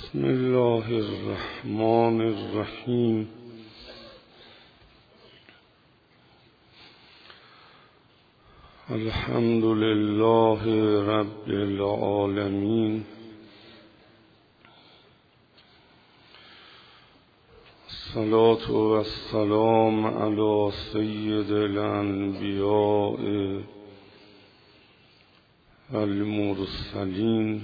بسم الله الرحمن الرحیم. الحمد لله رب العالمین. الصلاة والسلام علی سید الانبیاء والمرسلین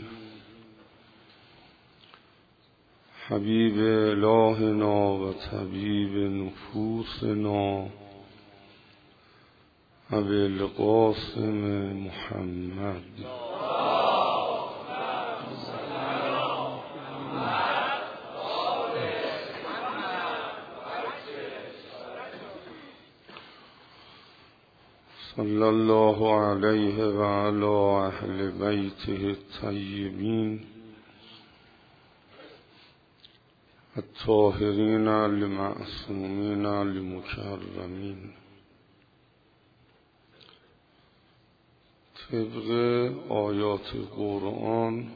حبیب الهنا و طبیب نفوسنا ابی القاسم محمد صلی الله علیه و علی اهل بیته الطیبین الطاهرین المعصومین المکرمین. طبق آیات قرآن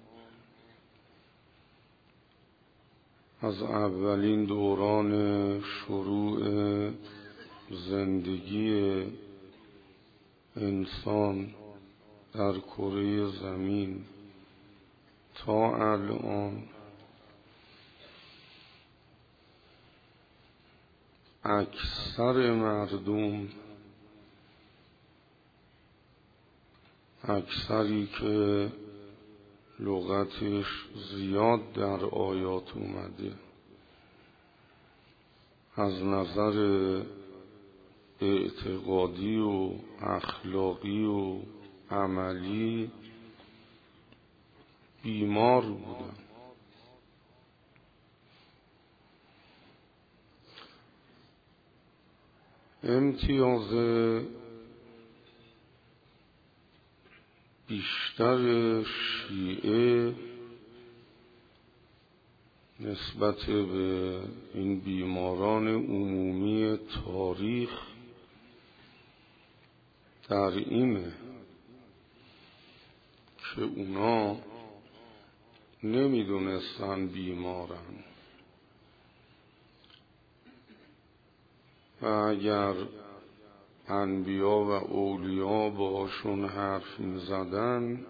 از اولین دوران شروع زندگی انسان در کره زمین تا الان اکثر مردم، اکثری که لغتش زیاد در آیات اومده، از نظر اعتقادی و اخلاقی و عملی بیمار بودن. امتیاز بیشتر شیعه نسبت به این بیماران عمومی تاریخ در اینه که اونا نمیدونستن بیمارن و اگر انبیا و اولیا باشون حرف میزدن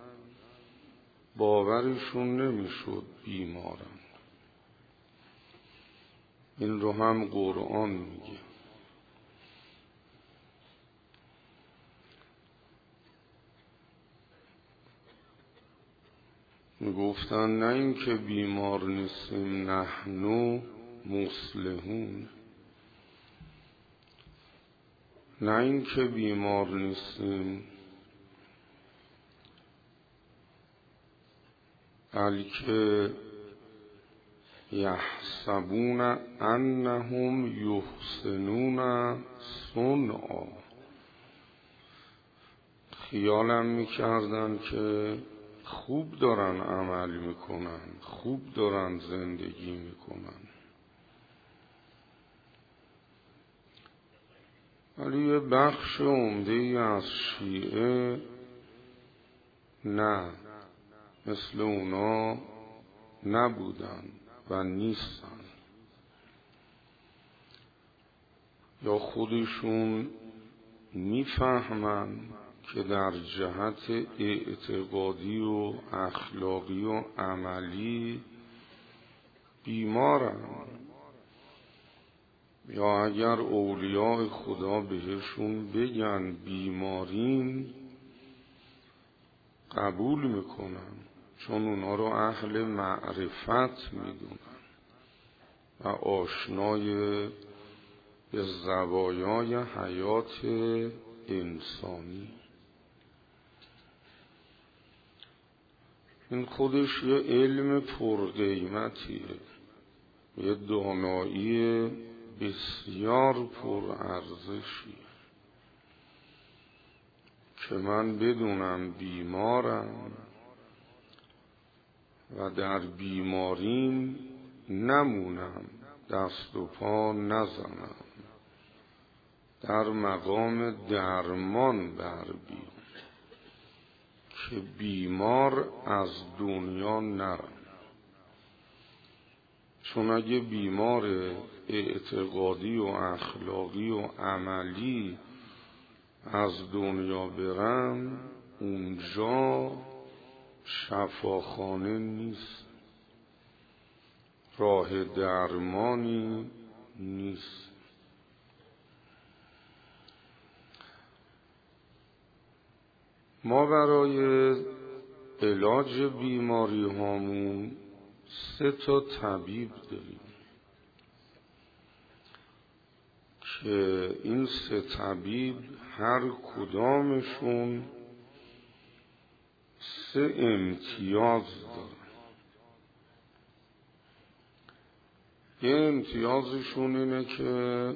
باورشون نمیشد بیمارن. این رو هم قرآن میگه. میگفتن نه این که بیمار نیستیم، نحنو مصلحون. نه این که بیمار نیستیم، بلکه یحسبون انهم یحسنون صنعا. خیالم میکردن که خوب دارن عمل میکنن، خوب دارن زندگی میکنن. ولی یه بخش عمده‌ای از شیعه نه، مثل اونا نبودن و نیستن، یا خودشون میفهمن که در جهت اعتقادی و اخلاقی و عملی بیمارن، یا اگر اولیاء خدا بهشون بگن بیمارین قبول میکنن، چون اونا رو اهل معرفت میدونن و آشنای به زوایای حیات انسانی. این خودش یه علم پرقیمتیه، یه دانایی بسیار پرارزشی که من بدونم بیمارم و در بیمارین نمونم، دست و پا نزنم، در مقام درمان بر بیام که بیمار از دنیا نرم. چون اگه بیمار اعتقادی و اخلاقی و عملی از دنیا برن، اونجا شفاخانه نیست، راه درمانی نیست. ما برای علاج بیماری هامون 3 طبیب داریم که این 3 طبیب هر کدامشون 3 امتیاز دارن. یه امتیازشون اینه که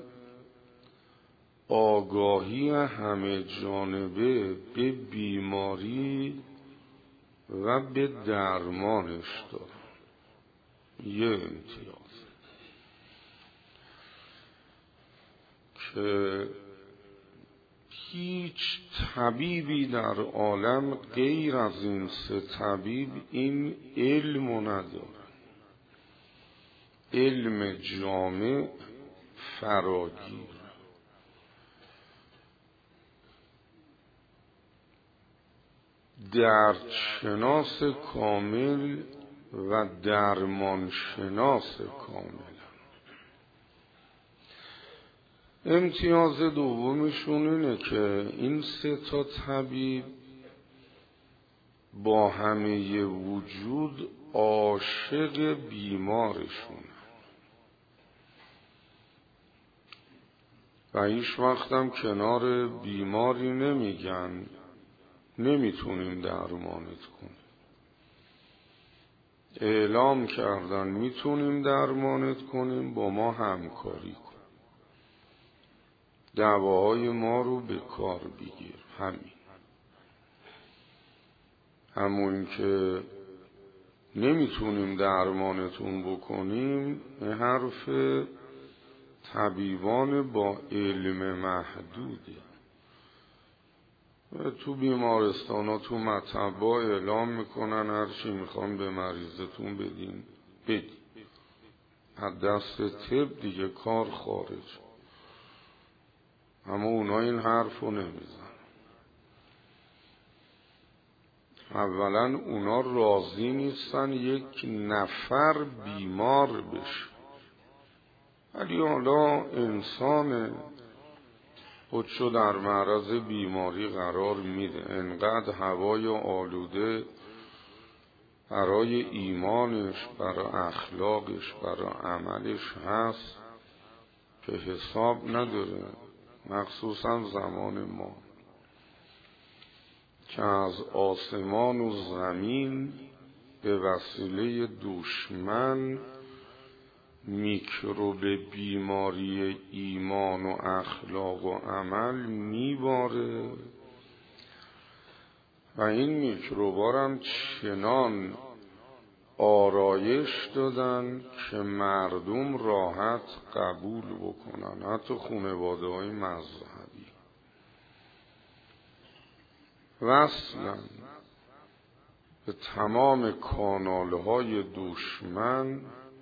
آگاهی همه جانبه به بیماری و به درمانش داره. یه امتیاز که هیچ طبیبی در عالم غیر از این 3 طبیب این علمو نداره. علم جامع فراگیر، دردشناس کامل و درمانشناس کامل. امتیاز دومشون اینه که این 3 طبیب با همه وجود عاشق بیمارشون و هیچ وقتم کنار بیماری نمیگن نمیتونیم درمانت کنیم. اعلام کردن میتونیم درمانت کنیم، با ما همکاری کن، دواهای ما رو به کار بگیر. همون که نمیتونیم درمانتون بکنیم، این حرف طبیبان با علم محدوده. تو بیمارستان ها تو مطبا اعلام میکنن هر چی میخوان به مریضتون بدین بدین، از دست طب دیگه کار خارج. اما اونا این حرف رو نمیزن. اولا اونا راضی نیستن یک نفر بیمار بشه، ولی حالا انسان خودشو در معرض بیماری قرار میده. انقدر هوای آلوده برای ایمانش، برای اخلاقش، برای عملش هست که حساب نداره. مخصوصا زمان ما که از آسمان و زمین به وسیله دشمن میکروب بیماری ایمان و اخلاق و عمل میباره و این میکروبا هم چنان آرایش دادن که مردم راحت قبول بکنن، حتی خانواده های مذهبی. وصلن به تمام کانالهای دشمن،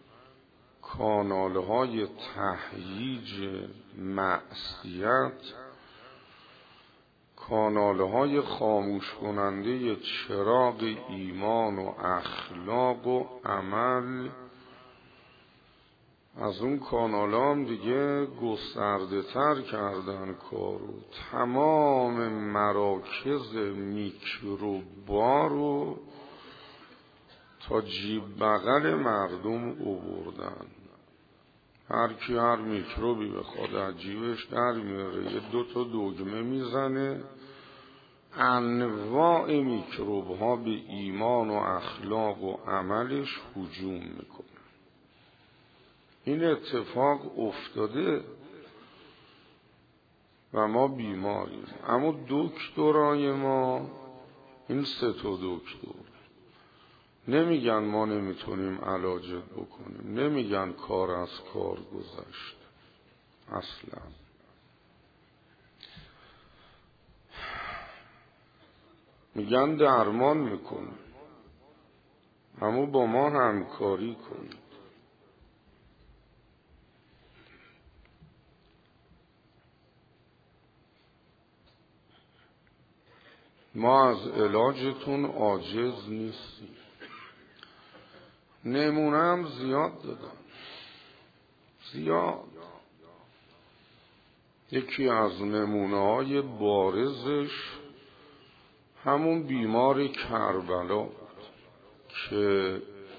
کانالهای تهییج معصیت، کانالهای خاموش کننده چراغ ایمان و اخلاق و عمل. از اون کانالها هم دیگه گسترده تر کردن کارو، تمام مراکز میکروبا رو تا جیب بغل مردم آوردن. هر کی هر میکروبی بخواد از جیبش در میاره، یه 2 دگمه میزنه، انواع میکروب ها به ایمان و اخلاق و عملش هجوم میکنه. این اتفاق افتاده و ما بیماریم. اما دکترای ما این 3 دکتر نمیگن ما نمیتونیم علاجت بکنیم، نمیگن کار از کار گذشت، اصلا میگن درمان میکنیم، اما با ما همکاری کنید. ما از علاجتون عاجز نیستیم. نمونه هم زیاد دادم، زیاد. یکی از نمونه‌های بارزش همون بیمار کربلا بود که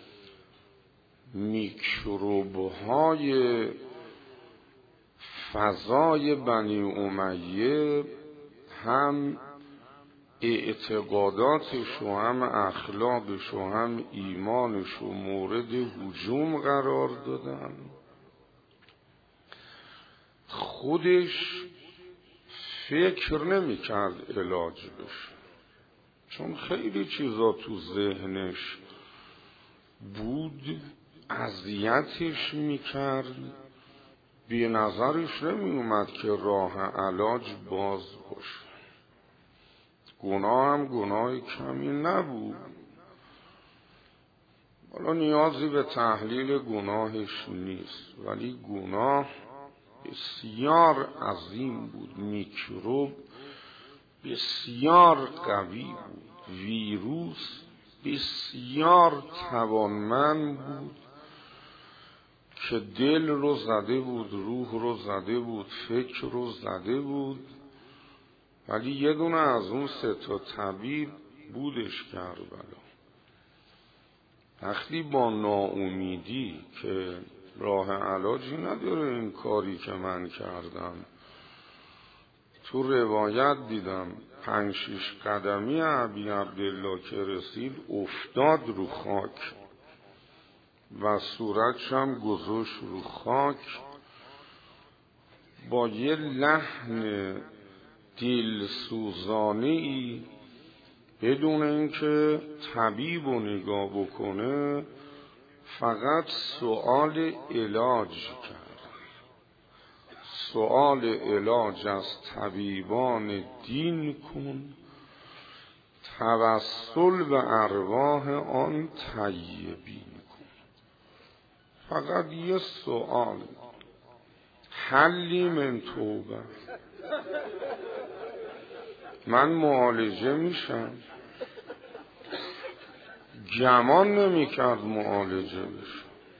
میکروب‌های فضای بنی امیه هم اعتقاداتش و هم اخلاقش و هم ایمانش و مورد هجوم قرار دادن. خودش فکر نمی کرد علاج بشه، چون خیلی چیزا تو ذهنش بود، اذیتش میکرد. به نظرش نمی اومد که راه علاج باز باشه. گناه هم گناه کمی نبود، حالا نیازی به تحلیل گناهش نیست، ولی گناه بسیار عظیم بود. میکروب بسیار قوی بود، ویروس بسیار توانمند بود که دل رو زده بود، روح رو زده بود، فکر رو زده بود. ولی یه دونه از اون 3 تا طبیب بودش کربلا. وقتی با ناامیدی که راه علاجی نداره این کاری که من کردم، تو روایت دیدم 5-6 قدمی ابی عبدالله که رسید افتاد رو خاک و صورتش هم گذاشت رو خاک، با یه لحن دلسوزانه‌ای بدون اینکه طبیب رو نگاه بکنه فقط سؤال علاج کرد. سؤال علاج از طبیبان دین کن، توسل به ارواح آن طیبین کن. فقط یه سؤال، حلی من توبه، من معالجه میشم. گمان نمی کرد معالجه بشه.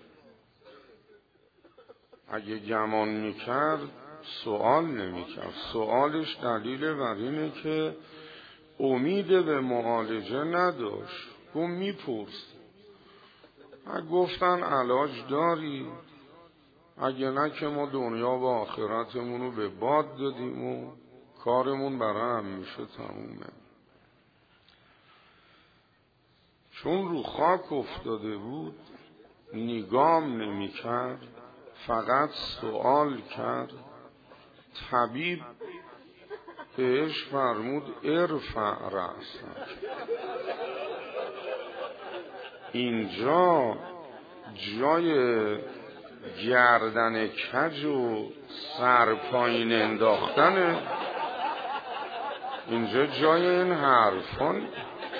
اگه گمان می کرد سوال نمی کرد. سوالش دلیل بر اینه که امید به معالجه نداشت. گفت میپرس. گفتن علاج داری؟ اگه نه که ما دنیا و آخرتمون رو به باد دادیم و کارمون برای همیشه تمومه. چون رو خاک افتاده بود نگام نمی کرد، فقط سوال کرد. طبیب بهش فرمود ارفع رأسک. اینجا جای گردن کج و سر پایین انداختنه، اینجا جای این حرفان.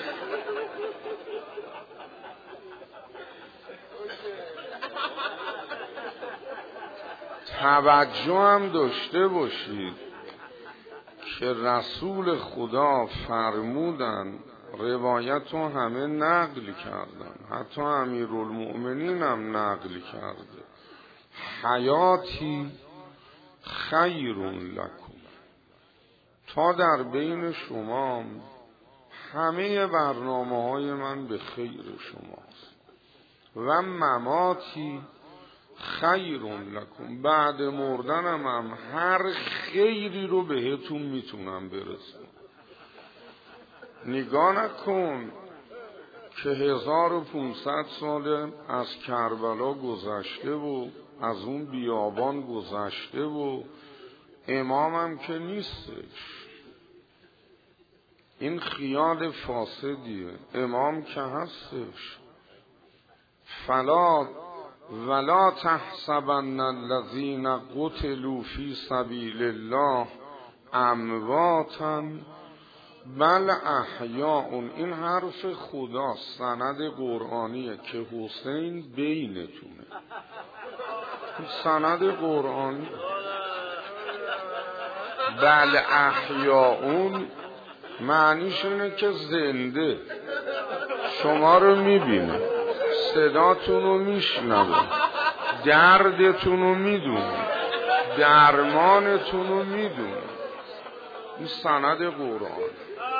توجه هم داشته باشید که رسول خدا فرمودن، روایت رو همه نقل کردن، حتی امیرالمؤمنین هم نقل کرده، حیاتی خیر لکم، تا در بین شما همه برنامه‌های من به خیر شماست، و مماتی خیر لکم، بعد مردنم هم هر خیری رو بهتون میتونم برسونم. نگاه نکن که 1500 سال از کربلا گذشته و از اون بیابان گذشته و امامم که نیستش. این خیال فاسدیه، امام که هستش. ولا تحسبن الذین قتلوا فی سبیل الله امواتا بل احیاء. این حرف خدا، سند قرآنیه که حسین بینتونه، سند قرآنی. بل احیاء معنیش اینه که زنده شما رو میبینه، صداتون رو میشنوه، دردتون رو میدونه، درمانتون رو میدونه. این سند قرآن.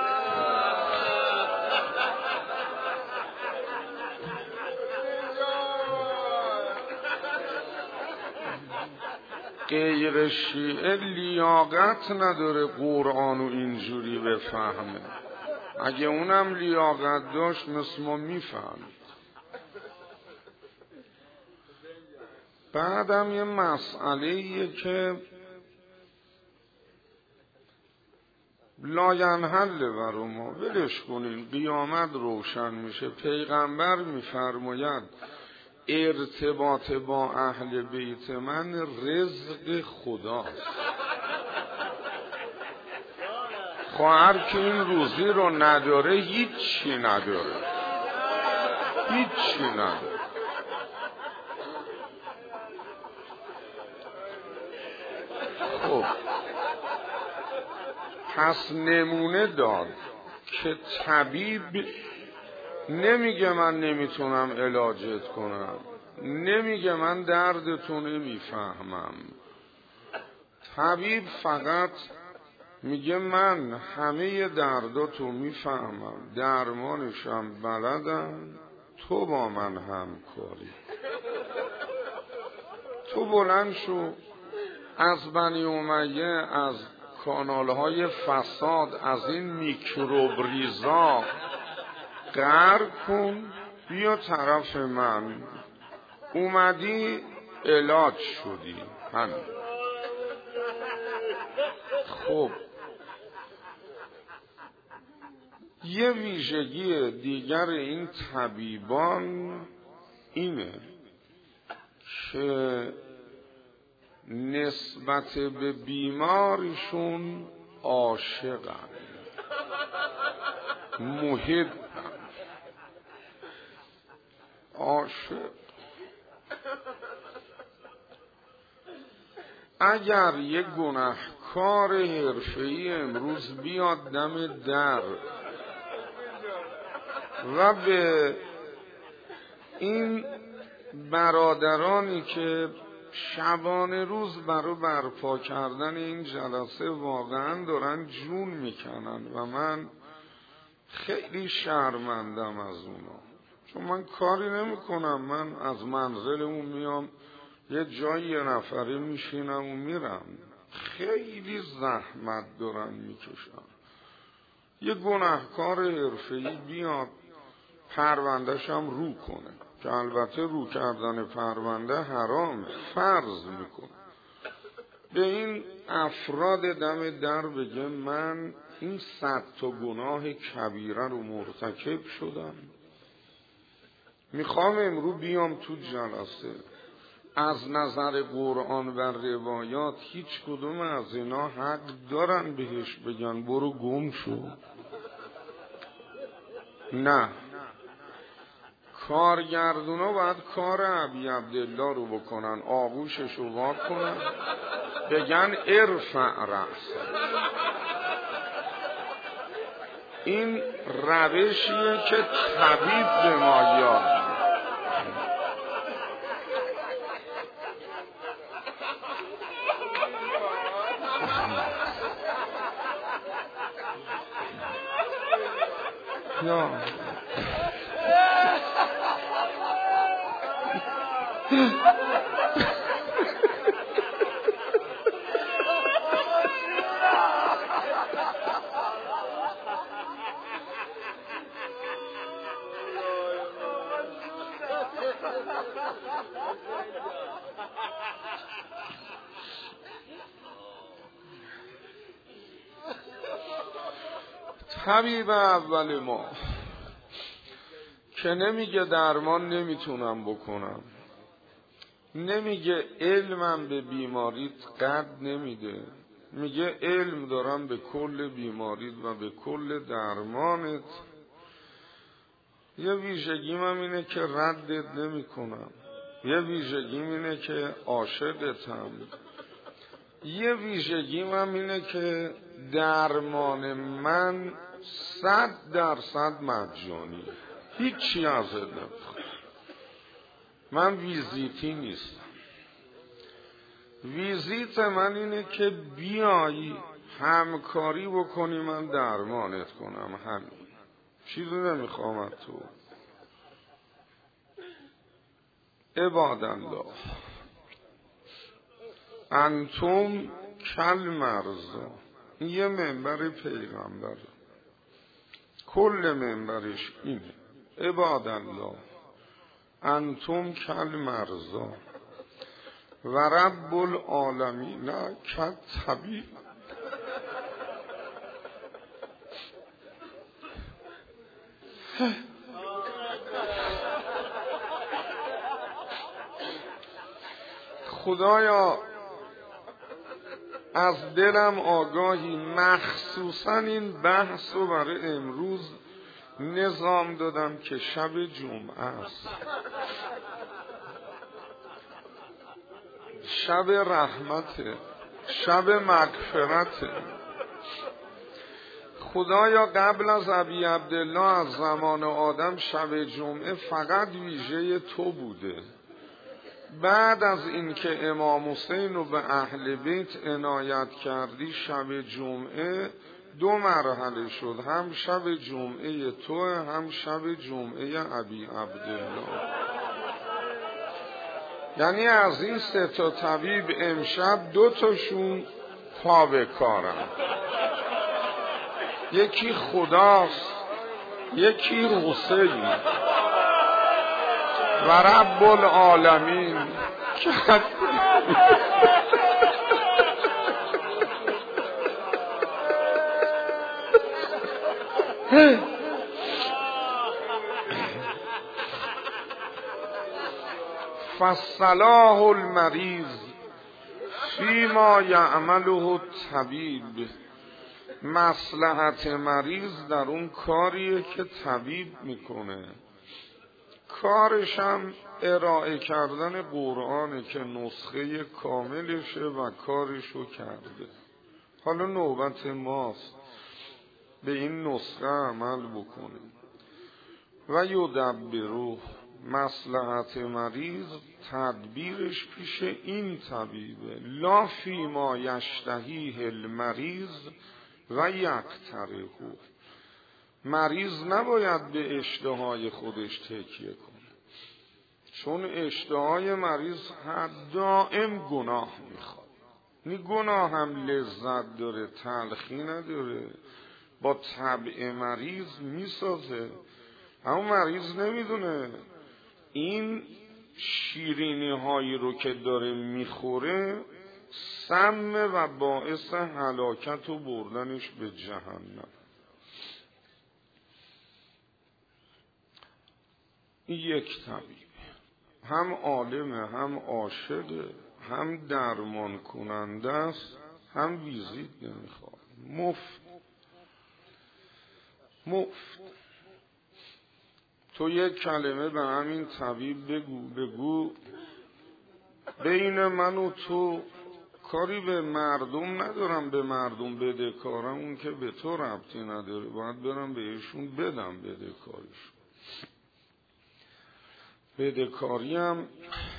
غیر شیعه لیاقت نداره قرآن و اینجوری بفهمه. اگه اونم لیاقت داشت مثل ما میفهمید. بعدم یه مسئله‌ایه که لاینحل برو ما، ولش کنین، قیامت روشن میشه. پیغمبر میفرماید ارتباط با اهل بیت من رزق خداست. خواهر که این روزی رو نداره هیچی نداره، هیچی نداره. خب پس نمونه داد که طبیب نمیگه من نمیتونم علاجت کنم، نمیگه من دردتو نمیفهمم. طبیب فقط میگه من همه درداتو میفهمم، درمانشم بلدم، تو با من همکاری. تو بلند شو از بنی امیه، از کانالهای فساد، از این میکروب ریزا غرق کن، بیا طرف من. اومدی علاج شدی. همین. خب یه ویژگی دیگر این طبیبان اینه که نسبت به بیمارشون عاشقن، محبن، عاشق. اگر یک گناهکار حرفه‌ای امروز بیاد دم در و به این برادرانی که شبانه روز برای برپا کردن این جلسه واقعا دارن جون میکنن و من خیلی شرمندم از اونا، چون من کاری نمی کنم. من از منزل اون میام یه جایی یه نفره میشینم و میرم. خیلی زحمت دارن میکشن. یه گناهکار حرفه‌ای بیاد پروندهش هم رو کنه، که البته رو کردن پرونده حرامه، فرض میکنه. به این افراد دم در بگه من این 100 تا گناه کبیره رو مرتکب شدم، میخوام امرو بیام تو جلسه از نظر قرآن و روایات هیچ کدوم از اینا حق دارن بهش بگن برو گم شو؟ نه. کارگردونا باید کار ابی عبدالله رو بکنن، آغوشش رو وا کنن، بگن ارفع رأس. این روشیه که طبیب به ما یاد یا طبیب اول ما که نمیگه درمان نمیتونم بکنم، نمیگه علمم به بیماریت قد نمیده، میگه علم دارم به کل بیماریت و به کل درمانت. یه ویژگیم هم اینه که ردت نمی کنم، یه ویژگیم اینه که عاشقتم، یه ویژگیم هم اینه که درمان من 100% مجانی، هیچی ازت نمیخوام. من ویزیتی نیستم. ویزیت من اینه که بیایی همکاری بکنی من درمانت کنم، همین. چیزی نمیخوام از تو. عبادالله انتم کل مرزا، این یه منبر پیغمبر، کل منبرش اینه. عبادالله انتم کل مرزا و رب العالمین کل طبیب. خدایا از دلم آگاهی، مخصوصا این بحث رو برای امروز نظام دادم که شب جمعه است، شب رحمته، شب مغفرته. خدایا قبل از ابی عبدالله از زمان آدم شب جمعه فقط ویژه تو بوده. بعد از اینکه امام حسین رو به اهل بیت عنایت کردی شب جمعه 2 مرحله شد، هم شب جمعه تو، هم شب جمعه ابی عبدالله. یعنی از این 3 تا طبیب امشب 2 تاشون پا به کارن، یکی خداست، یکی حسین و رب العالمین. فصلاح المریض فیما یعمله الطبیب، مصلحت مریض در اون کاریه که طبیب میکنه. کارشم ارائه کردن قرآنه که نسخه کاملشه و کارشو کرده. حالا نوبت ماست به این نسخه عمل بکنیم. و یدبرو، مصلحت مریض تدبیرش پیش این طبیبه. لا فیما یشتهیه المریض و یقترحه، مریض نباید به اشتهای خودش تکیه کنه، چون اشتهای مریض دائم گناه میخواد. این گناه هم لذت داره، تلخی نداره، با طبع مریض میسازه. اما مریض نمیدونه این شیرینی هایی رو که داره میخوره سمه و باعث هلاکت و بردنش به جهنم. این یک طبیب، هم عالمه، هم عاشقه، هم درمان کننده است، هم ویزیت نمیخواد، مفت. تو یک کلمه به همین طبیب بگو بین من و تو کاری به مردم ندارم، به مردم بده کارم، اون که به تو ربطی نداره، باید برم بهشون بدم بده کاریشون. بدهکاریم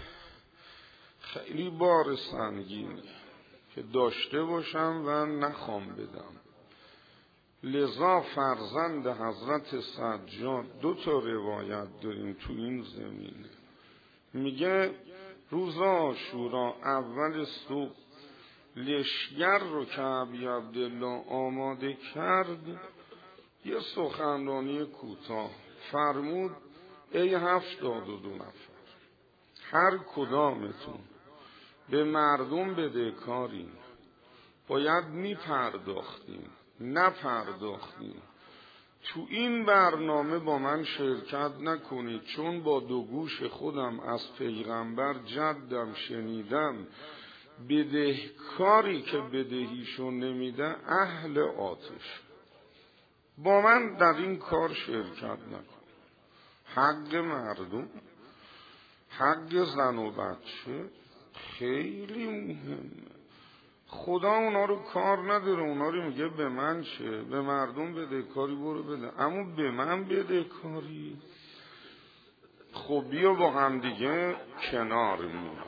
خیلی بار سنگینه که داشته باشم و نخوام بدم. لذا فرزند حضرت سجاد 2 تا روایت داریم تو این زمینه. میگه روز عاشورا اول صبح لشگر رو که ابی عبدالله آماده کرد، یه سخنرانی کوتاه فرمود: ای 72 نفر، هر کدامتون به مردم بدهکارین، باید میپرداختیم، نپرداختیم، تو این برنامه با من شرکت نکنید، چون با 2 گوش خودم از پیغمبر جدم شنیدم بدهکاری که بدهیشون نمیده اهل آتش. با من در این کار شرکت نکن. حق مردم، حق زن و بچه خیلی مهمه. خدا اونا رو کار نداره، اونا رو میگه به من چه، به مردم بده کاری برو بده، اما به من بده کاری. خب بیا با هم دیگه کنار میایم.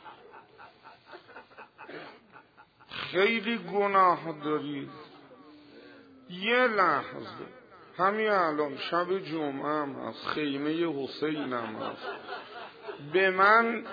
خیلی گناه داری. یه لحظه همین الان شب جمعه هم هست، خیمه حسین هم هست، به من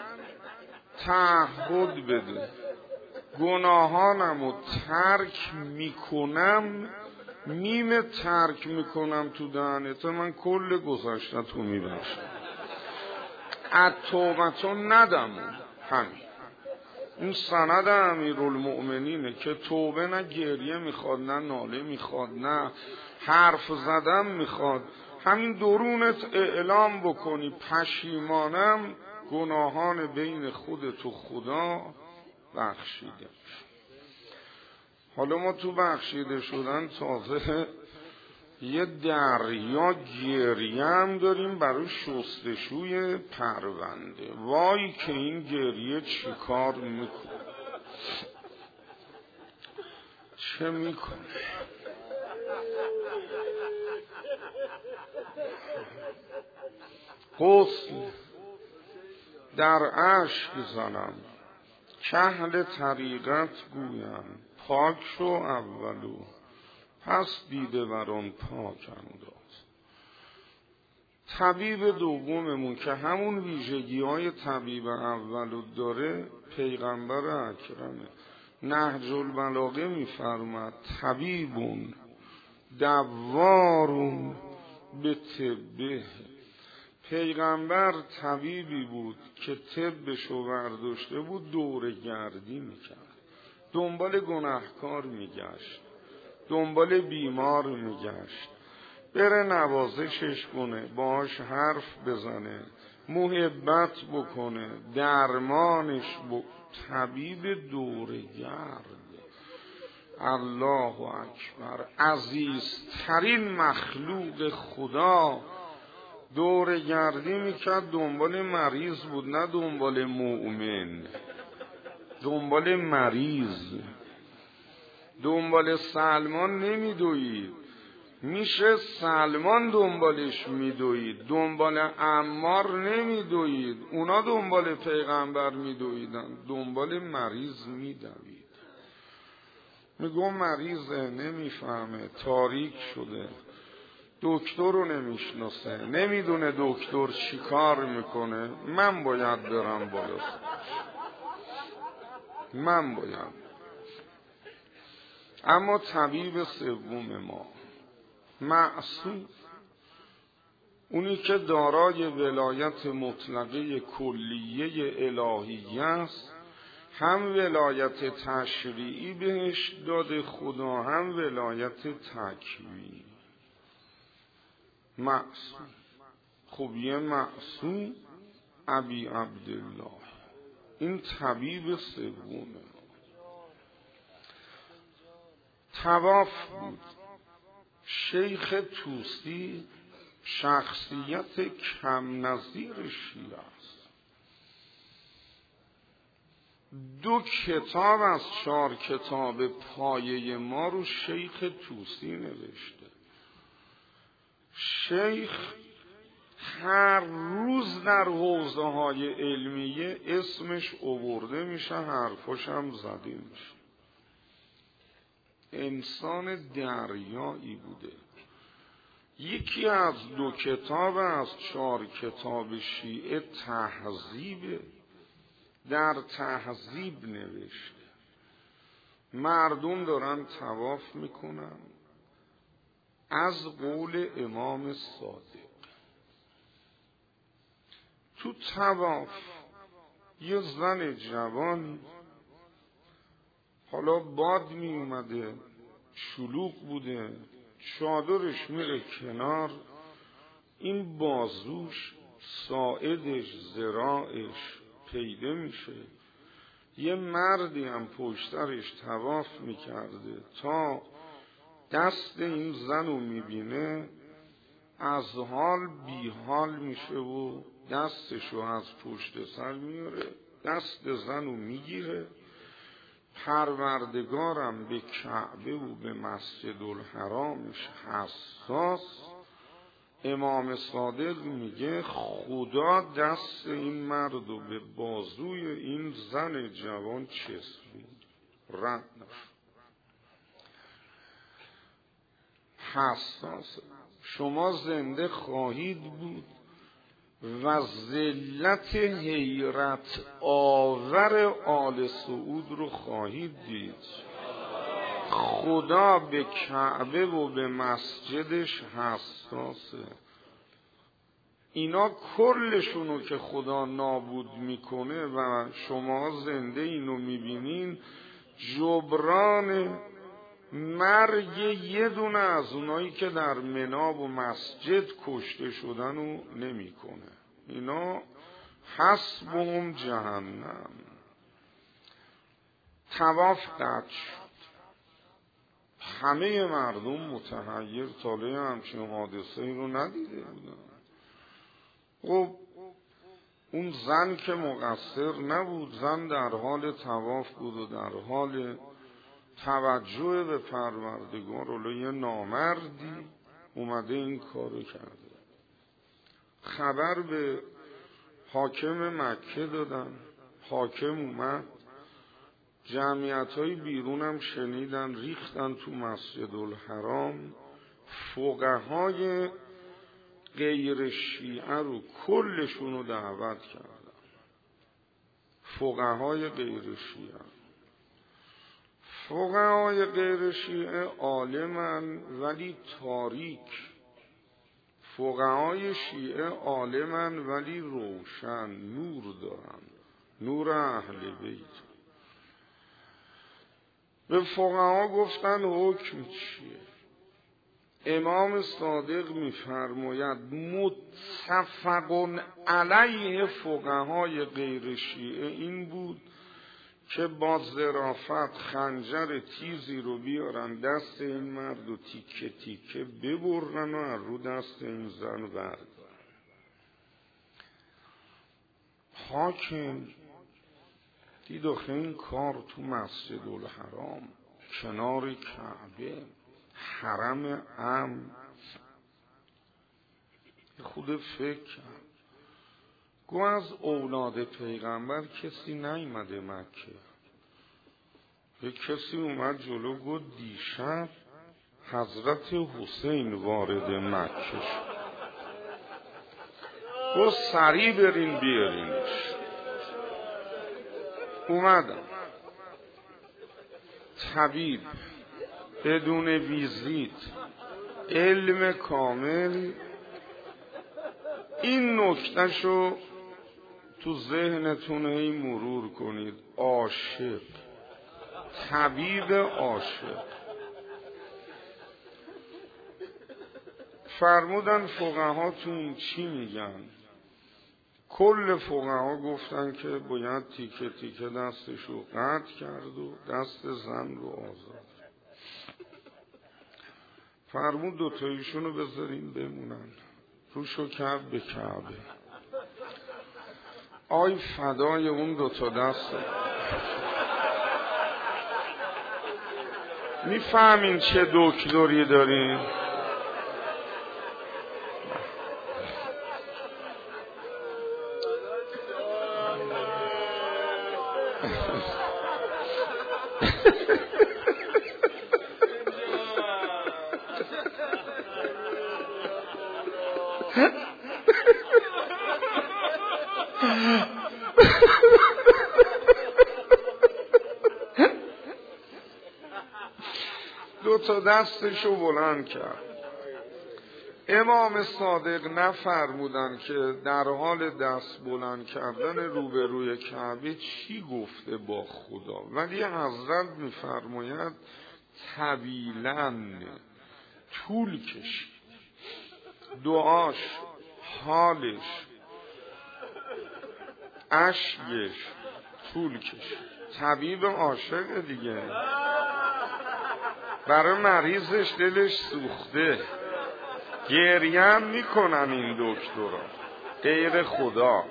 تعهد بده گناهانم رو ترک میکنم، میم ترک میکنم تو دهنت، من کل گذشتت رو میبخشم، از توبتون ندم. همین این سند امیرالمؤمنینه که توبه نه گریه میخواد، نه ناله میخواد، نه حرف زدن میخواد. همین درونت اعلام بکنی پشیمانم، گناهان بین خودت و خدا بخشیده. حالا ما تو بخشیده شدن تازه یه دریا گریه هم داریم برای شستشوی پرونده. وای که این گریه چی کار میکنه، چه میکنه. غسل در اشک زنم، کهل طریقت گویم، پاک شو اولو پس دیده بران پاک انداز. طبیب دوممون که همون ویژگی های طبیب اولو داره پیغمبر اکرمه. نهج البلاغه میفرماد طبیبون دوارون به طبه. پیغمبر طبیبی بود که طبشو برداشته بود دوره گردی میکرد، دنبال گناهکار میگشت، دنبال بیمار میگشت، بره نوازشش کنه، باهاش حرف بزنه، محبت بکنه، درمانش طبیب دورگرد. الله اکبر. عزیزترین مخلوق خدا دورگردی میکرد، دنبال مریض بود نه دنبال مؤمن، دنبال مریض. دنبال سلمان نمیدوید، میشه سلمان دنبالش میدوید، دنبال عمار نمیدوید، اونا دنبال پیغمبر میدویدن، دنبال مریض میدوید. میگم مریضه، نمیفهمه، تاریک شده، دکتر رو نمیشناسه، نمیدونه دکتر چی کار میکنه، من باید برم بالا، من باید. اما طبیب سوم ما معصوم، اونی که دارای ولایت مطلقه کلیه الهیه است، هم ولایت تشریعی بهش داده خدا، هم ولایت تکوینی. معصوم. خب یه معصوم ابی عبدالله، این طبیب سومه. طواف بود. شیخ طوسی شخصیت کم نظیر شیعه است. 2 کتاب از 4 کتاب پایه ما رو شیخ طوسی نوشته. شیخ هر روز در حوزه های علمیه اسمش آورده میشه، حرفاش هم زده میشه. انسان دریایی بوده. یکی از 2 کتاب از 4 کتاب شیعه تهذیب، در تهذیب نوشته. مردم دارن طواف میکنن از قول امام صادق. تو طواف یه زن جوان، حالا باد می اومده، شلوغ بوده، چادرش میره کنار، این بازوش، ساعدش، ذراعش پیدا میشه. یه مردی هم پشترش طواف میکرده، تا دست این زن رو میبینه از حال بیحال میشه و دستشو از پشت سر میاره، دست زن رو میگیره، پروردگارم به کعبه و به مسجد الحرامش حساس. امام صادق میگه خدا دست این مرد رو به بازوی این زن جوان چسبید، رد نشد. حساسه. شما زنده خواهید بود و ذلت حیرت آور آل سعود رو خواهید دید. خدا به کعبه و به مسجدش حساسه. اینا کلشونو که خدا نابود میکنه و شما زنده اینو میبینین، جبران مرگ یه دونه از اونایی که در مناب و مسجد کشته شدن رو نمیکنه. اینا حسبهم جهنم. طواف قطع شد. همه مردم متحیر، تاله همچین حادثه ای رو ندیده بودن. خب اون زن که مقصر نبود، زن در حال طواف بود و در حال توجه به پروردگار، ولی یه نامردی اومده این کارو کرده. خبر به حاکم مکه دادن، حاکم اومد، جمعیت‌های بیرونم شنیدن، ریختن تو مسجد الحرام. فقهای غیر شیعه رو کلشون رو دعوت کردن. فقهای غیر شیعه، فقهای غیر شیعه عالمن ولی تاریک، فقهای شیعه عالمن ولی روشن، نور دارن، نور اهل بیت. به فقها گفتن حکم چیه؟ امام صادق میفرماید متفق علیه فقهای غیر شیعه این بود که با ظرافت خنجر تیزی رو بیارن دست این مرد و تیکه تیکه ببرن و از رو دست این زن بردارن. حاکم دید آخه این کار تو مسجد الحرام کنار کعبه، حرم امن، خود فکر کرد. گو از اولاد پیغمبر کسی نیامده مکه. یک کسی اومد جلو گو دیشب حضرت حسین وارد مکه شد. گو سریع برین بیارینش. اومدم طبیب بدون ویزیت، علم کامل. این نکتهشو تو ذهنتون هی مرور کنید. عاشق، طبیب عاشق. فرمودن فقهاتون چی میگن؟ کل فقها گفتن که باید تیکه تیکه دستشو قطع کرد و دست زن رو آزاد. فرمود دوتاییشونو بذارین بمونن، روشو کرد به کعبه. آی فدای اون دوتا دست. میفهمین چه دکتری دارین؟ دو تا دستشو بلند کرد. امام صادق نفرمودن که در حال دست بلند کردن روبروی کعبه چی گفته با خدا، ولی حضرت میفرماید طویلاً، طول کشید. دعاش، حالش، اشکش طول کشید. طبیب عاشق دیگه، برای مریضش دلش سوخته. گریه هم میکنن این دکترها غیر خدا.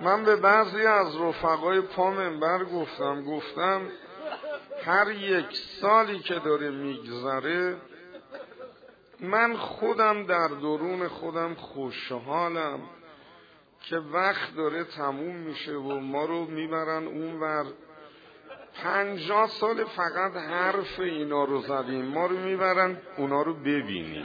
من به بعضی از رفقای پا منبر گفتم هر یک سالی که داره میگذره من خودم در درون خودم خوشحالم که وقت داره تموم میشه و ما رو میبرن اونور. 50 سال فقط حرف اینا رو زدیم، ما رو میبرن اونا رو ببینیم.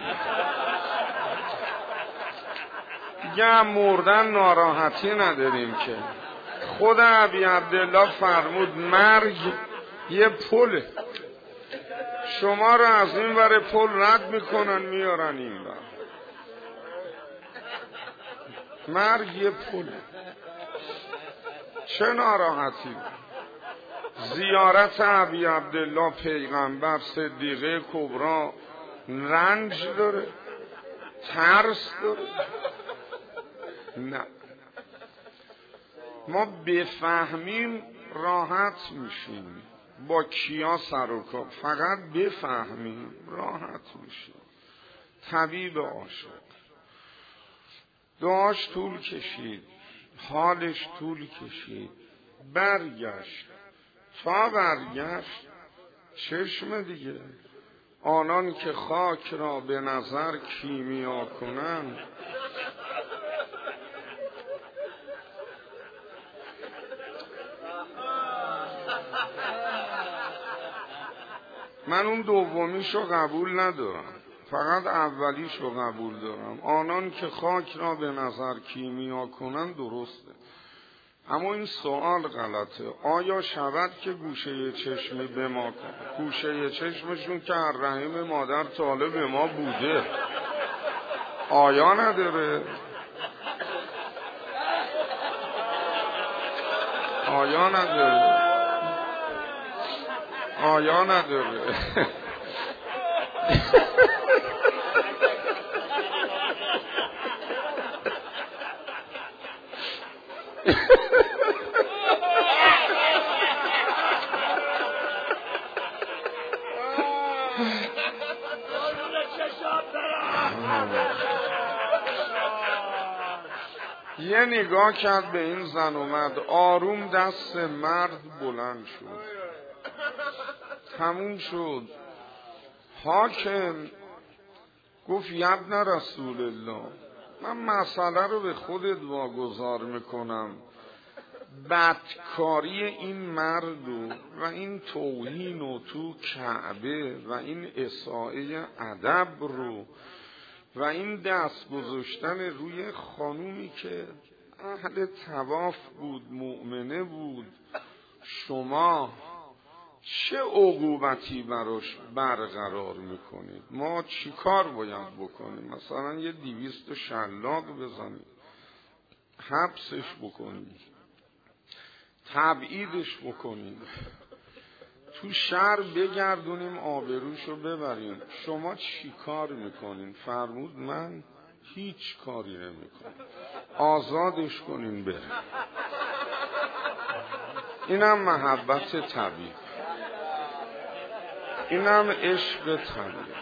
دیگه مردن ناراحتی نداریم که. خود ابی عبدالله فرمود مرگ یه پله، شما رو از این ور پل رد میکنن میارن این ور. مرگ یه پله، چه ناراحتی. زیارت ابی عبدالله پیغمبر صدیقه کبرا رنج داره، ترس داره؟ نه، ما بفهمیم راحت میشیم. با کیا سر و کار؟ فقط بفهمیم راحت میشیم. طبیب عاشق دعاش طول کشید، حالش طول کشید، برگشت. تا برگشت چشم دیگه، آنان که خاک را به نظر کیمیا کنند من اون دومیشو قبول ندارم، فقط اولیشو قبول دارم. آنان که خاک را به نظر کیمیا کنند درسته، اما این سوال غلطه. آیا شود که گوشه چشم به ما کنه؟ گوشه چشمشون که از رحم مادر طالب به ما بوده، آیا نداره؟ آیا نداره؟ آیا نداره؟ یه نگاه کرد به این زن، اومد آروم دست مرد بلند شد، تموم شد. حاکم گفت یبن رسول الله، من مسئله رو به خودت واگذار میکنم. بدکاری این مرد و این توهین و تو کعبه و این اساءه ادب رو و این دست گذاشتن روی خانومی که اهل طواف بود، مؤمنه بود، شما چه عقوبتی براش برقرار میکنید؟ ما چی کار باید بکنیم؟ مثلا یه 200 شلاق بزنید، حبسش بکنید، تبعیدش بکنید، تو شهر بگردونیم آبروشو ببریم. شما چی کار میکنین؟ فرمود من هیچ کاری نمیکنم، آزادش کنین بره. اینم محبت طبیعی، اینم عشق طبیعی.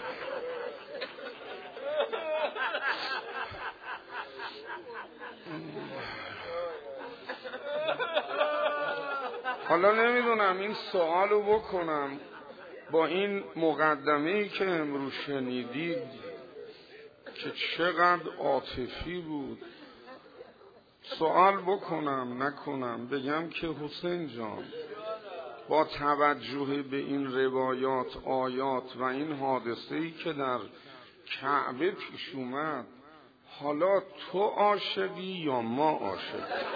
حالا نمیدونم این سوالو بکنم با این مقدمه‌ای که امروز شنیدید که چقدر عاطفی بود، سوال بکنم نکنم، بگم که حسین جان با توجه به این روایات، آیات و این حادثه‌ای که در کعبه پیش اومد، حالا تو عاشقی یا ما عاشقی؟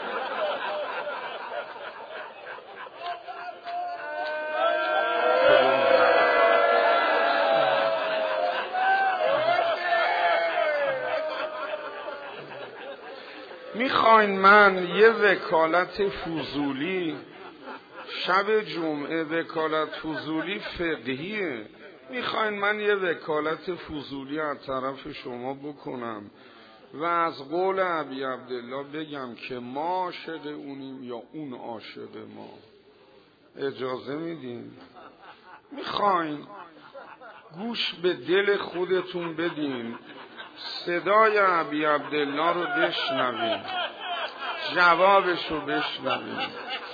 میخواین من یه وکالت فضولی شب جمعه، وکالت فضولی فقهیه، میخواین من یه وکالت فضولی از طرف شما بکنم و از قول ابی عبدالله بگم که ما عاشق اونیم یا اون عاشق ما؟ اجازه میدین؟ میخواین گوش به دل خودتون بدین، صدای ابی عبدالله رو بشنوین. جوابشو بشنویم.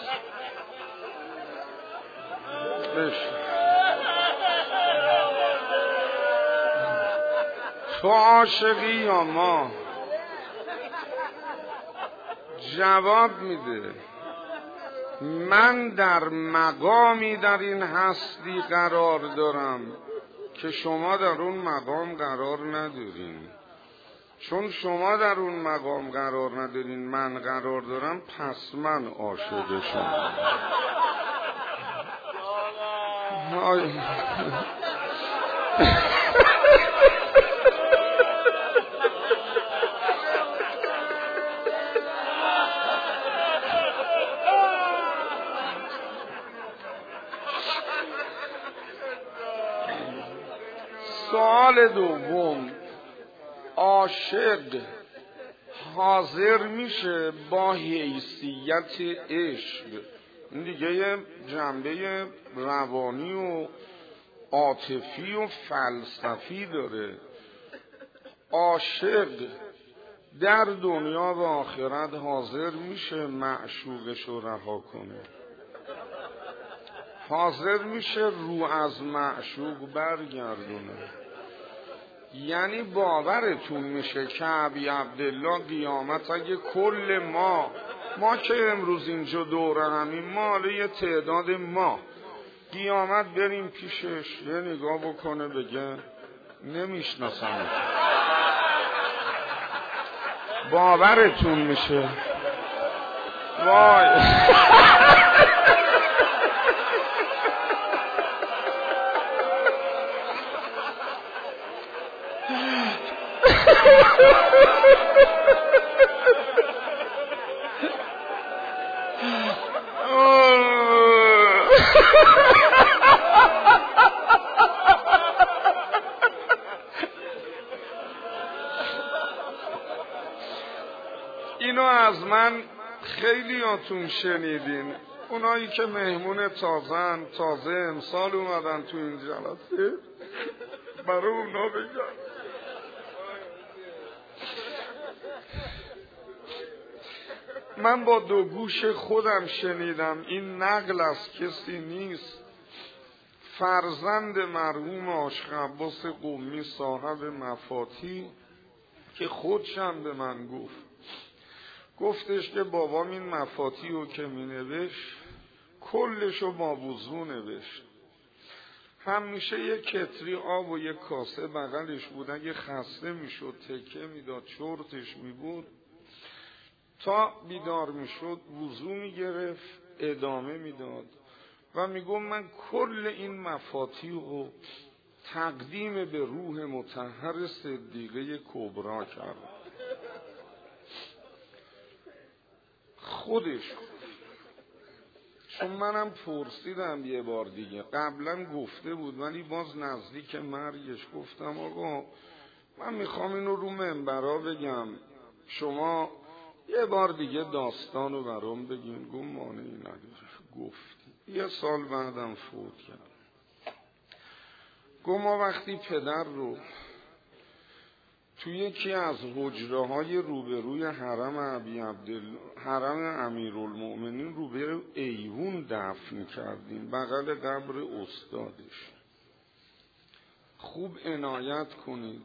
تو عاشقی یا ما؟ جواب میده من در مقامی در این هستی قرار دارم که شما در اون مقام قرار ندارین. چون شما در اون مقام قرار ندارین من قرار دارم، پس من عاشق شما. سوال دوم، عاشق حاضر میشه با حیثیت عشق، این دیگه یه جنبه روانی و عاطفی و فلسفی داره، عاشق در دنیا و آخرت حاضر میشه معشوقش رو رها کنه؟ حاضر میشه رو از معشوق برگردونه؟ یعنی باورتون میشه که ابی عبدالله قیامت اگه کل ما که امروز اینجا دوره همین ماله یه تعداد ما قیامت بریم پیشش یه نگاه بکنه بگه نمیشناسم؟ باورتون میشه؟ وای اینو از من خیلیاتون شنیدین، اونایی که مهمون تازه امسال اومدن تو این جلسه، برای اونا بگم من با دو گوش خودم شنیدم، این نقل از کسی نیست، فرزند مرحوم عاشق عباس قمی صاحب مفاتیح که خودشم به من گفتش که بابام این مفاتیح رو که می نوشت کلشو با وضو نوشت، همیشه یک کتری آب و یک کاسه بغلش بود، اگه خسته می شد تکه می داد چرتش می بود، تا بیدار می شد وضو می گرفت ادامه می داد و می گفت من کل این مفاتیح رو تقدیم به روح مطهر صدیقه کبری کردم. خودش چون منم پرسیدم یه بار دیگه، قبلا گفته بود ولی باز نزدیک مرگش گفتم آقا من میخوام اینو رو منبرا بگم، شما یه بار دیگه داستانو برام بگین. گفت مانعی نداره. گفت یه سال بعدم فوت کرد. گفت ما وقتی پدر رو توی یکی از حجره های روبروی حرم امیرالمؤمنین روبروی ایوون دفن کردیم بغل قبر استادش، خوب عنایت کنید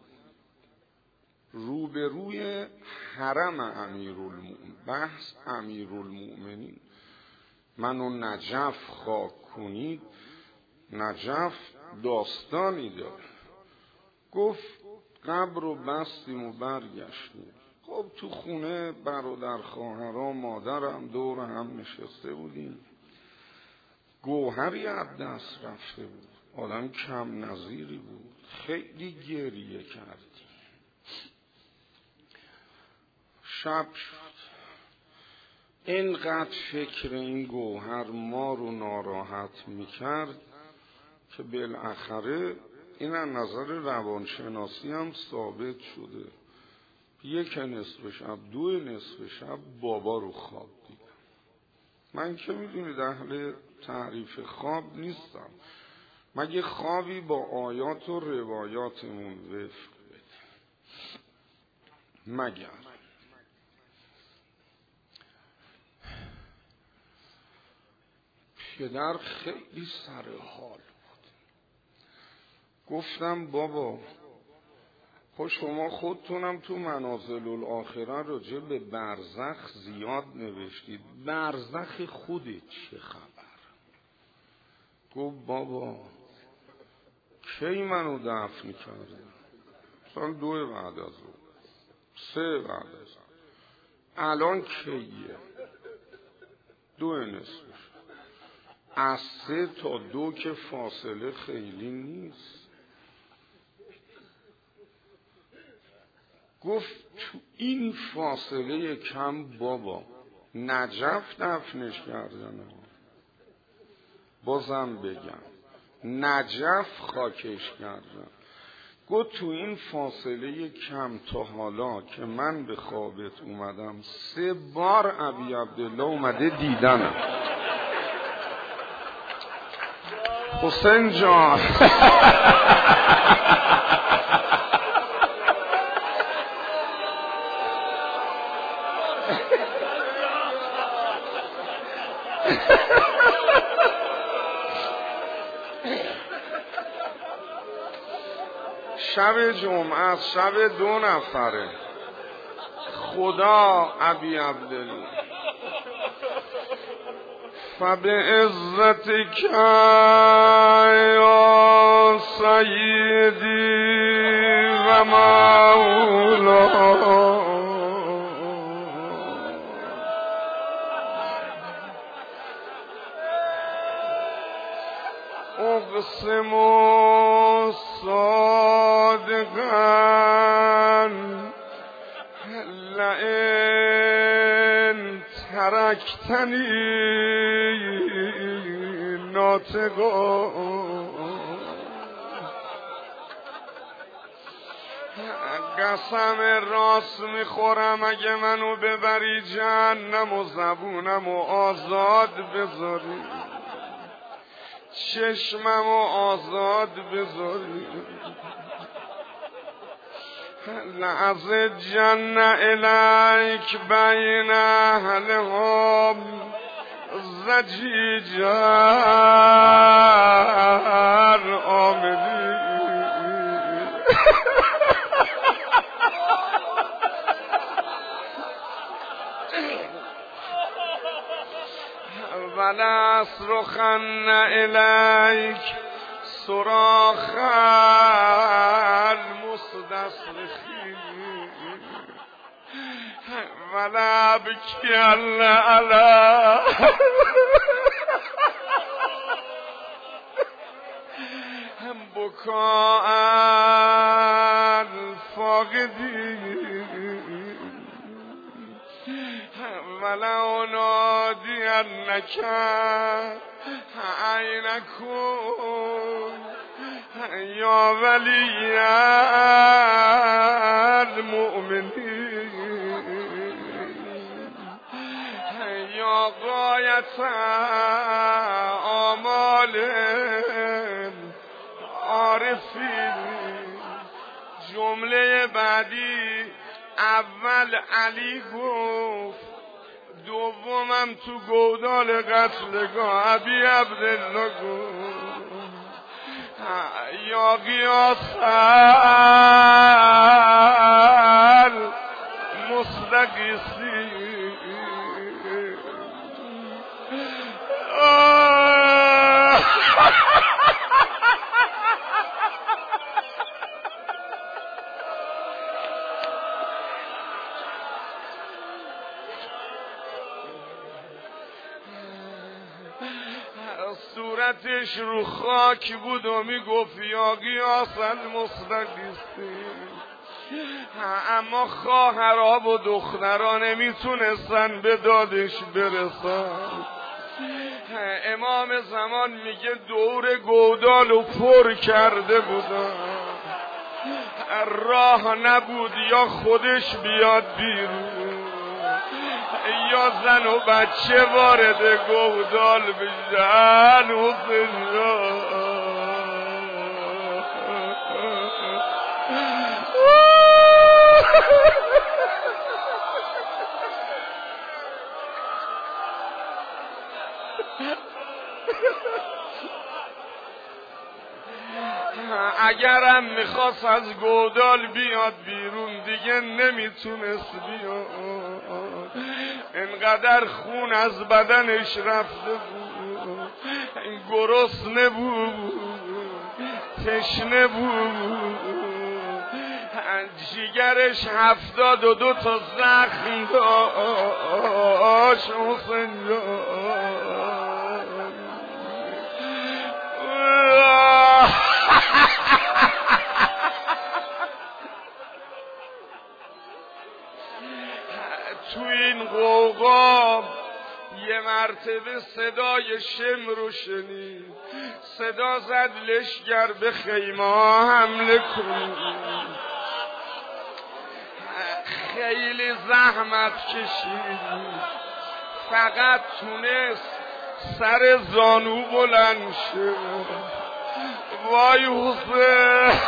روبروی حرم امیرالمؤمنین، بحث امیرالمؤمنین، منو نجف خاک کنید، نجف داستانی داره. گفت قبر رو بستیم و برگشتیم، خب تو خونه برادر خواهرام مادرم دور هم نشسته بودیم، گوهری از دست رفته بود، آدم کم نظیری بود، خیلی گریه کردیم. شب شد، اینقدر فکر این گوهر ما رو ناراحت میکرد که بالاخره این از نظر روانشناسی هم ثابت شده، یک نصف شب دو نصف شب بابا رو خواب دیدم. من که میدونید اهل تعریف خواب نیستم، مگه خوابی با آیات و روایاتمون وفق بده، مگر پدر خیلی سر حال بود. گفتم بابا خب شما خودتونم تو منازل الاخره راجع به برزخ زیاد نوشتید، برزخ خودت چه خبر؟ گفت بابا کی منو دفن کردن؟ مثلا 2 بعد از اون 3 بعد از الان کیه؟ 2 نصفش. از 3 تا 2 که فاصله خیلی نیست. گفت تو این فاصله کم بابا نجف دفنش کردن. بازم بگم نجف خاکش کردن. گفت تو این فاصله کم تا حالا که من به خوابت اومدم 3 بار ابی عبدالله اومده دیدنم. حسین جان شب جمعه است، شب 2 نفره. خدا ابی عبدالله فبعزتک یا سیدی و مولا اقسم صادقا لئن ترکتنی ناطقا قسم راست میخورم اگه منو ببری جهنم و زبونمو آزاد بذاری، چشممو آزاد بذاری. لعز جن الیک بین اهلهم زجیجر آمدی. ولأصرخن الیک صراخ المستصرخین ولأبکین علی بکاء الفاقدین ولو نادینک این کن یا ولی المؤمنین یا غایت آمال عارفین. جمله بعدی اول علی گفت، دومم تو گودال قتلگاه ابی عبدالله گفت یا قیاس المستقیسی. صورتش رو خاک بود و میگفت یا قیاس المستقیسی. اما خواهرها و دخترها نمیتونستن به دادش برسن. امام زمان میگه دور گودالو پر کرده بودن، راه نبود یا خودش بیاد بیرون یا زن و بچه وارد گودال بشن. حسین اگرم میخواست از گودال بیاد بیرون دیگه نمیتونست بیاد، انقدر خون از بدنش رفته بود، گرسنه بود، تشنه بود، جیگرش 72 تا زخم داشت. حسین تو این قوقا یه مرتبه صدای شم رو شنید، صدا زد لشگر به خیمه ها حمله کنید. خیلی زحمت کشید، فقط تونست سر زانو بلند شد. وای حسین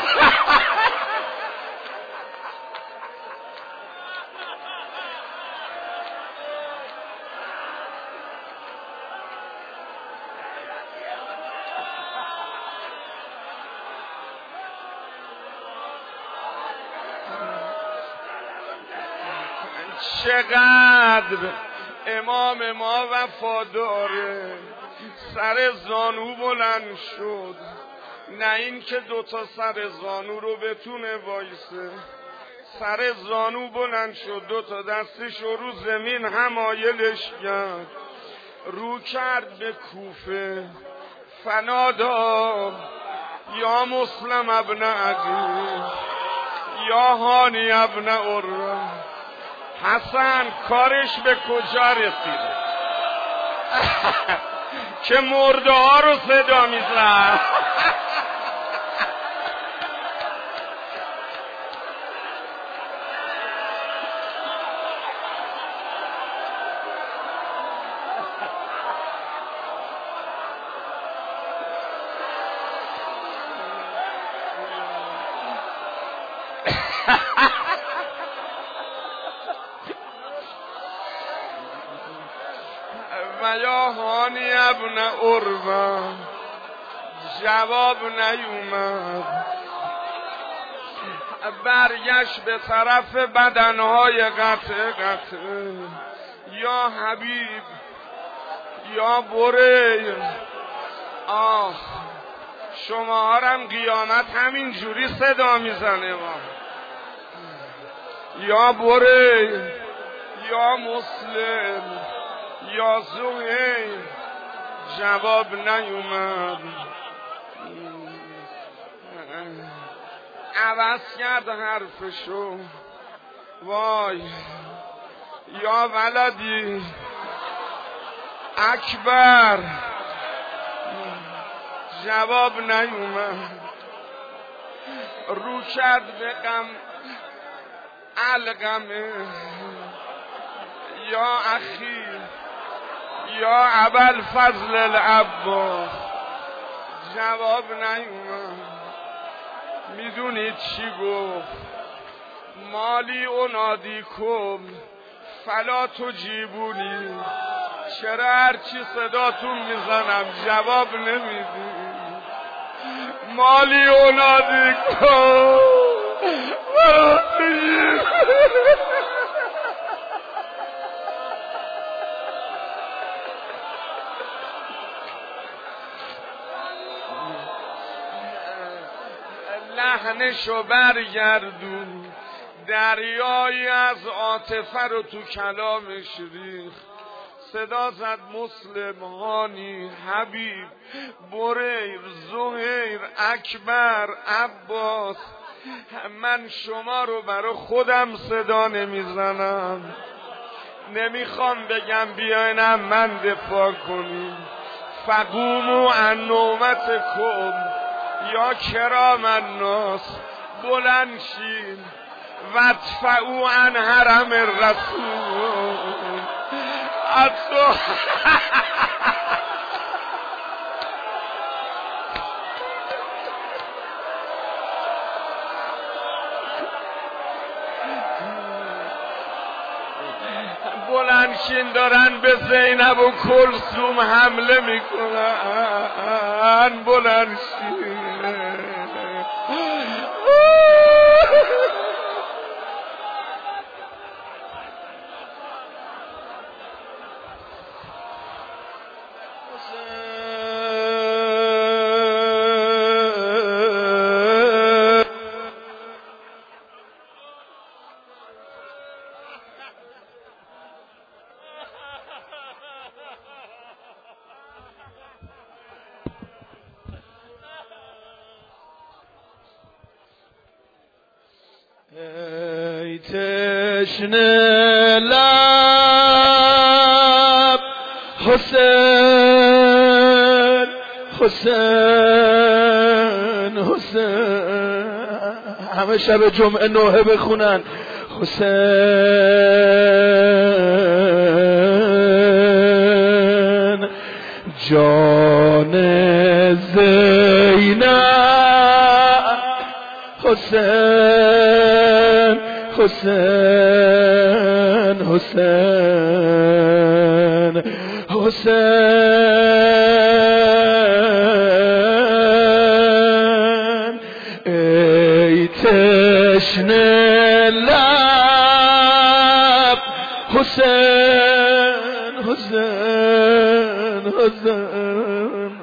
چقدر امام ما وفاداره، سر زانو بلند شد، نه این که 2 تا سر زانو رو بتونه وایسه، سر زانو بلند شد، 2 تا دستش رو زمین حمایلش کرد، رو کرد به کوفه، فنادا یا مسلم ابن عقیل یا هانی ابن عروه. حسن کارش به کجا رسیده که مرده ها رو صدا میزن؟ و یا هانی ابن عروه جواب نیومد، برگشت به طرف بدنهای قطعه قطعه. یا حبیب یا بریر، آه شما هرم قیامت همین جوری صدا میزنه. یا بریر یا مسلم یا زهیر، جواب نیومد. عوض کرد حرفشو، وای یا ولدی اکبر، جواب نیومد. رو کرد به غم علقمه، یا اخی یا ابوالفضل العباس، جواب نیومد. میدونید چی گفت؟ مالی انادیکم فلا تجیبونی، چرا هرچی صداتون میزنم جواب نمیدی؟ مالی انادیکم فلا تجیبونی. لحنشو برگردون، دریایی از عاطفه رو تو کلامش ریخت. صدا زد مسلم، هانی، حبیب، بریر، زهیر، اکبر، عباس، من شما رو برای خودم صدا نمیزنم، نمیخوام بگم بیاینم من دفاع کنیم. فقوموا عن نومتکم یا کرام الناس، بلند شین وادفعوا عن حرم الرسول. بلند شین دارن به زینب و کلثوم حمله میکنن. بلند شید. ای تشنه لب حسین حسین حسین، همه شب جمعه نوحه بخونن حسین جان زینب حسین حسین حسین حسین ای تشنه لب حسین حسین حسین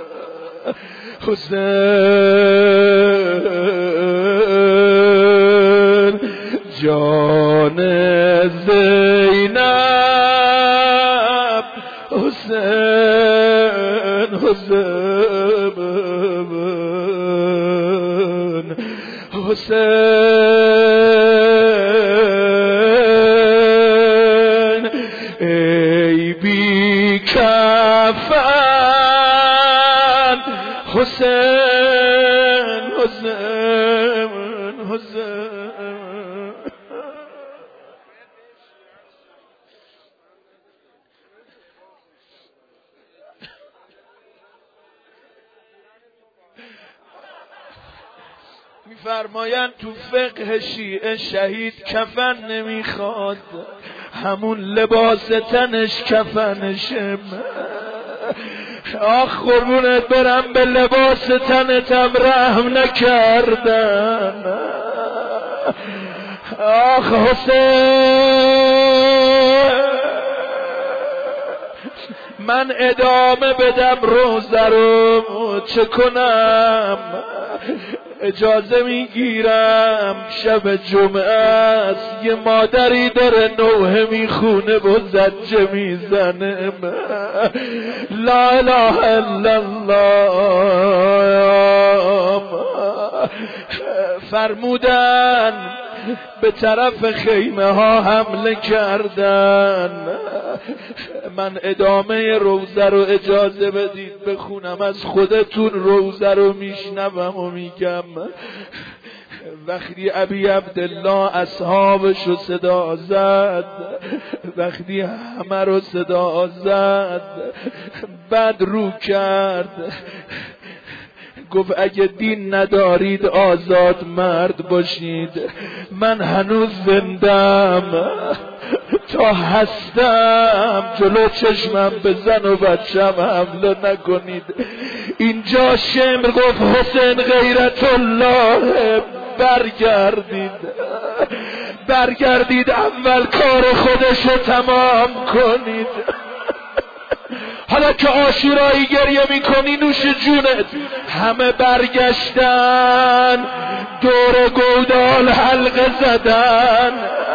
حسین جان زینب حسین حسین حسین ای بی کفن حسین حسین حسین میفرمایند تو فقه شیعه شهید کفن نمیخواد، همون لباس تنش کفنشه. آخ قربونت برم به لباس تنتم رحم نکردن. آخ حسین من ادامه بدم روزه رو چه کنم؟ اجازه میگیرم شب جمعه است، یه مادری داره نوحه میخونه و زجه میزنه لا اله الا الله. فرمودن به طرف خیمه ها حمله کردن. من ادامه روزه رو اجازه بدید بخونم، از خودتون روزه رو میشنوم و میگم. وقتی ابی عبدالله اصحابش رو صدا زد، وقتی همه رو صدا زد، بعد رو کرد گفت اگه دین ندارید آزاد مرد باشید، من هنوز زندم، تا هستم جلو چشمم به زن و بچم حمله نکنید. اینجا شمر گفت حسین غیرت الله، برگردید اول کار خودشو تمام کنید. حالا که عاشورایی گریه میکنی نوش جونت. همه برگشتن دور گودال حلقه زدن،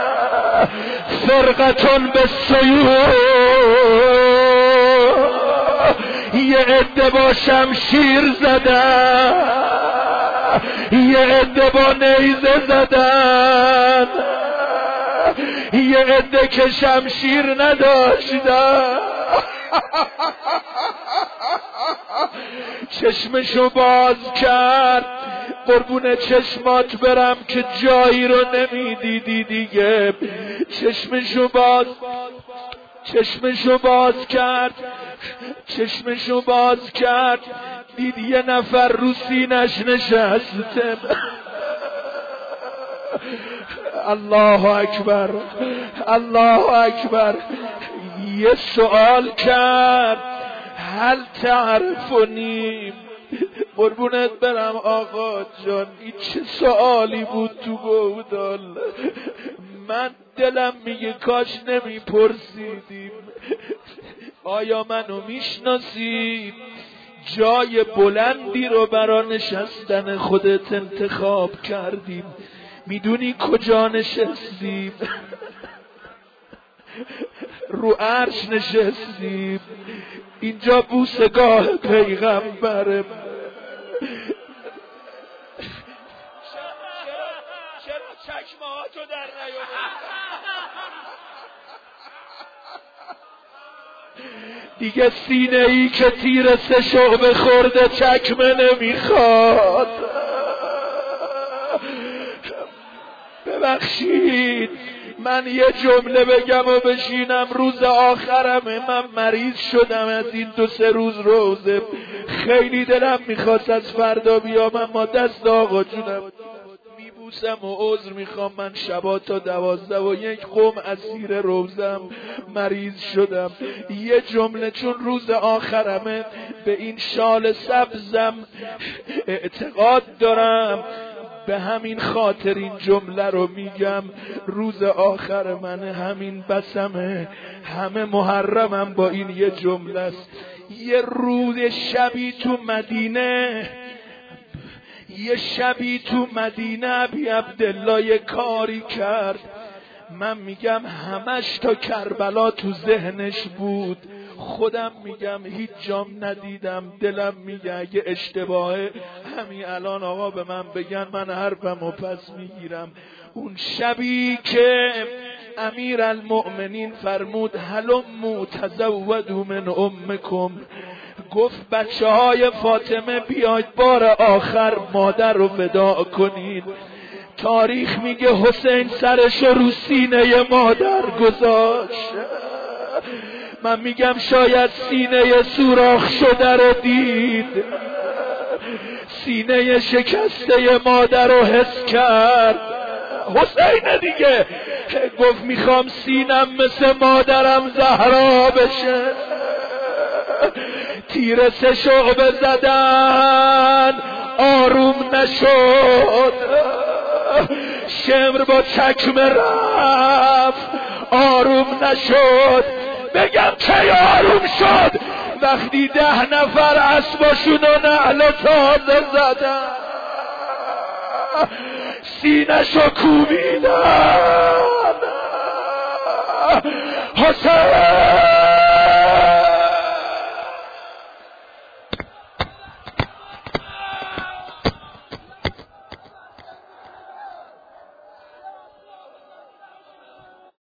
فرقتون به سیوف، یه عده با شمشیر زدن، یه عده با نیزه زدن، یه عده که شمشیر نداشتن. چشمشو باز کرد، قربون چشمات برم که جایی رو نمیدیدی دیگه. چشمشو باز کرد، دید یه نفر رو سینش نشسته. الله اکبر، الله اکبر. یه سوال کرد هل تعرفونی؟ قربونت برم آقا جان، این چه سوالی بود تو گودال؟ من دلم میگه کاش نمیپرسیدیم. آیا منو میشناسید؟ جای بلندی رو برا نشستن خودت انتخاب کردیم. میدونی کجا نشستیم؟ رو عرش نشستیم. اینجا بوسگاه پیغمبره. چرا چکمه ها تو در نیاوردی؟ دیگه سینه ای که تیر 3 شعبه خورده چکمه نمیخواد. ببخشید من یه جمله بگم و بشینم. روز آخرمه، من مریض شدم از این 2-3 روز روزه. خیلی دلم میخواست از فردا بیام، اما دست آقا جونم میبوسم و عذر میخوام. من شبا تا 12:01 قم اسیر روزم، مریض شدم. یه جمله چون روز آخرمه به این شال سبزم اعتقاد دارم، به همین خاطر این جمله رو میگم. روز آخر من همین بسمه، همه محرمم با این یه جمله است. یه روز شبی تو مدینه، یه شبی تو مدینه ابی عبدالله یه کاری کرد. من میگم همش تا کربلا تو ذهنش بود. خودم میگم هیچ جام ندیدم. دلم میگه اگه اشتباهه همین الان آقا به من بگن، من حرفمو پس میگیرم. اون شبی که امیر المؤمنین فرمود هلموا تزودوا من امکم، گفت بچه های فاطمه بیاید بار آخر مادر رو فدا کنید. تاریخ میگه حسین سرش رو سینه مادر گذاشت. من میگم شاید سینه سوراخ شده رو دید، سینه شکسته مادر رو حس کرد. حسین دیگه گفت میخوام سینم مثل مادرم زهرا بشه. تیر 3 شعبه زدن آروم نشد، شمر با چکمه رفت آروم نشد. بگم چه آروم شد؟ وقتی 10 نفر اسباشون و نعل تازه زدن، سینه‌شو کوبیدن. حسین